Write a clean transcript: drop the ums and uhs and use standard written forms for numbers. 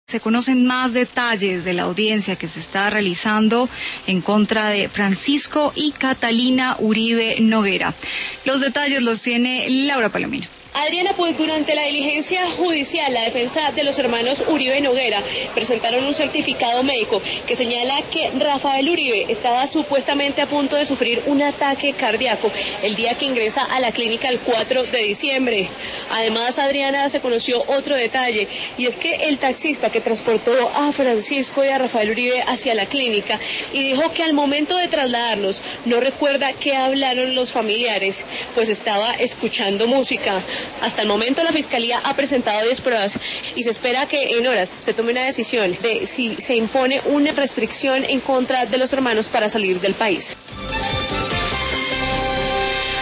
Se conocen más detalles de la audiencia que se está realizando en contra de Francisco y Catalina Uribe Noguera. Los detalles los tiene Laura Palomino. Adriana, pues durante la diligencia judicial, la defensa de los hermanos Uribe Noguera presentaron un certificado médico que señala que Rafael Uribe estaba supuestamente a punto de sufrir un ataque cardíaco el día que ingresa a la clínica el 4 de diciembre. Además, Adriana, se conoció otro detalle, y es que el taxista que transportó a Francisco y a Rafael Uribe hacia la clínica y dijo que al momento de trasladarlos no recuerda qué hablaron los familiares, pues estaba escuchando música. Hasta el momento la Fiscalía ha presentado 10 pruebas y se espera que en horas se tome una decisión de si se impone una restricción en contra de los hermanos para salir del país.